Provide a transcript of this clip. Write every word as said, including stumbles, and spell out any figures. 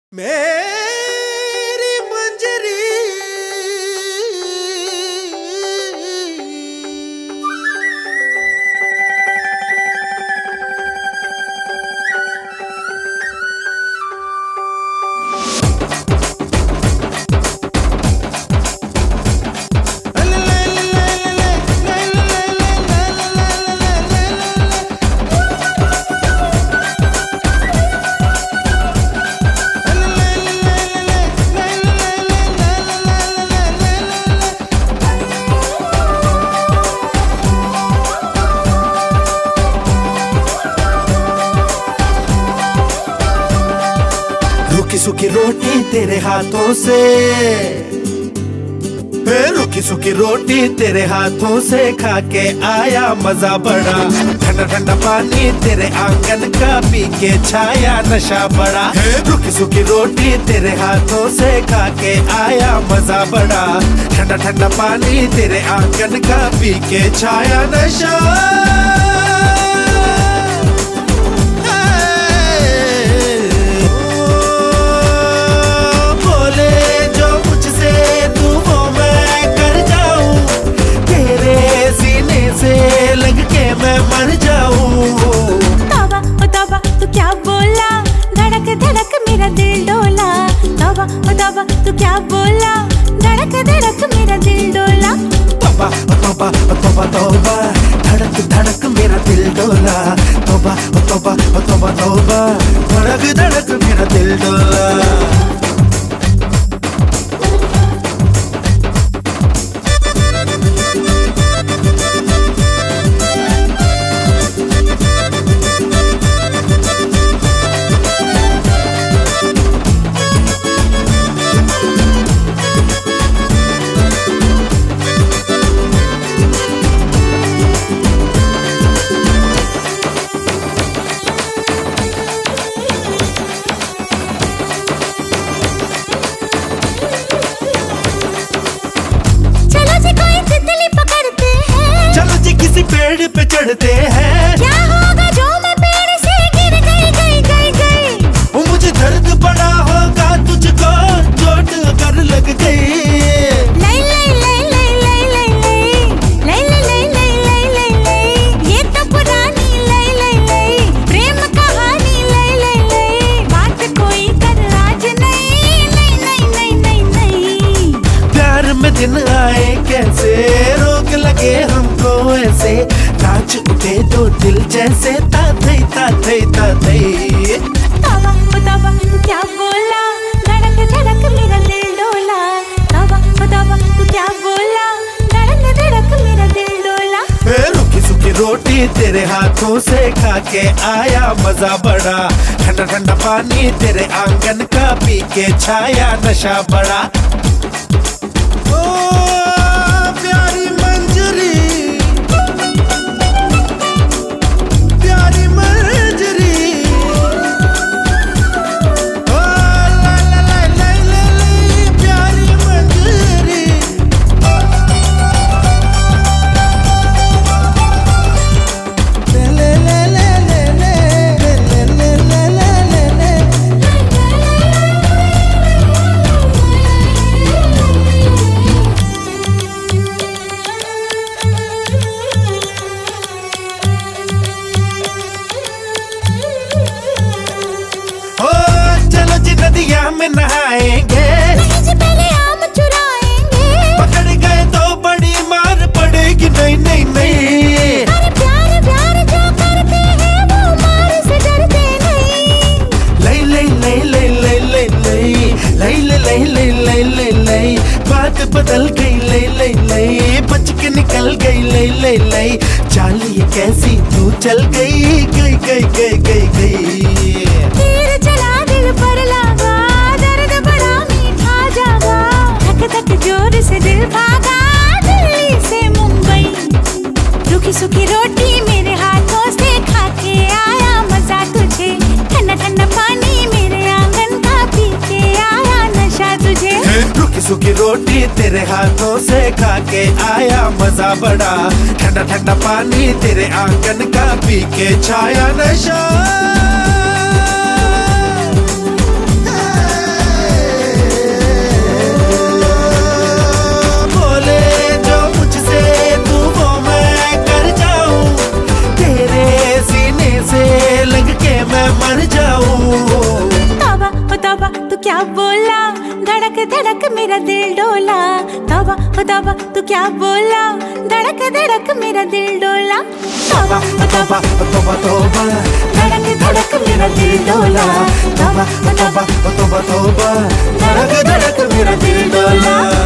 मेरी मंजरी रुकी सुखी रोटी तेरे हाथों से, रुकी सुखी रोटी तेरे हाथों से खा के आया मजा बड़ा। ठंडा ठंडा पानी तेरे आंगन का पी के छाया नशा बड़ा। रुकी सुखी रोटी तेरे हाथों से खा के आया मजा बड़ा। ठंडा ठंडा पानी तेरे आंगन का पी के छाया नशा। मर जाऊं। तौबा ओ तौबा तू क्या बोला, धड़क धड़क मेरा दिल डोला। तौबा ओ तौबा तू क्या बोला, धड़क धड़क मेरा दिल डोला। तौबा ओ तौबा ओ तौबा तौबा, धड़क धड़क मेरा दिल डोला। तौबा ओ तौबा ओ तौबा तौबा, धड़क धड़क मेरा दिल डोला। पेड़ पे चढ़ते हैं, क्या होगा जो मैं पेड़ से गिर गई गई गई गई। मुझे दर्द बड़ा होगा तुझको चोट अगर लग गई। लाई लाई लाई लाई लाई लाई लाई लाई लाई लाई लाई लाई लाई, ये तो पुरानी लाई लाई लाई प्रेम कहानी लाई लाई लाई। बात कोई कर आज नहीं नहीं नहीं नहीं नहीं नहीं। प्यार में दिन आए कैसे, रोक लगे हमको ऐसे, नाच उठे दो दिल जैसे ताथई ताथई ताथई। तौबा ओ तौबा तू क्या बोला, धड़क धड़क मेरा दिल डोला। तौबा ओ तौबा तू क्या बोला, धड़क धड़क मेरा दिल डोला। रुकी सुखी रोटी तेरे हाथों से खा के आया मजा बड़ा। ठंडा ठंडा पानी तेरे आंगन का पी के छाया नशा बड़ा। ओ प्यारी मंजरी, प्यारी मंजरी, ओ ला ला ला ला ला ला, प्यारी मंजरी। ले ले ले ले ले ले ले ले ले ले ले। नदिया में नहाएंगे, नहीं जी पहले आम चुराएंगे। पकड़ गए तो बड़ी मार पड़ेगी। नहीं नहीं नहीं, अरे प्यार प्यार जो करते हैं वो मार से डरते नहीं। लई लई लई लई लई लई लई लई लई लई लई लई लई, बात बदल गई लई लई लई, बच के निकल गई लई लई लई। चाल ये कैसी तू चल गई गई गई गई गई गई। तीर चला दिल पर लगा, दर्द बड़ा मीठा जागा। धक धक जोर से दिल भागा, दिल्ली से मुंबई। रुकी सुखी रोटी मेरे हाथों से खा के आया मजा तुझे। ठंडा ठंडा पानी मेरे आंगन का पी के आया नशा तुझे। रुकी सुखी रोटी तेरे हाथों से खा के आया मजा बड़ा। ठंडा ठंडा पानी तेरे आंगन का पी के छाया नशा। धड़क धड़क मेरा दिल डोला। तौबा ओ तौबा तू क्या बोला, धड़क धड़क मेरा दिल डोला। तौबा तौबा तौबा तौबा, धड़क धड़क मेरा दिल डोला। तौबा तौबा तौबा तौबा, धड़क धड़क मेरा दिल डोला।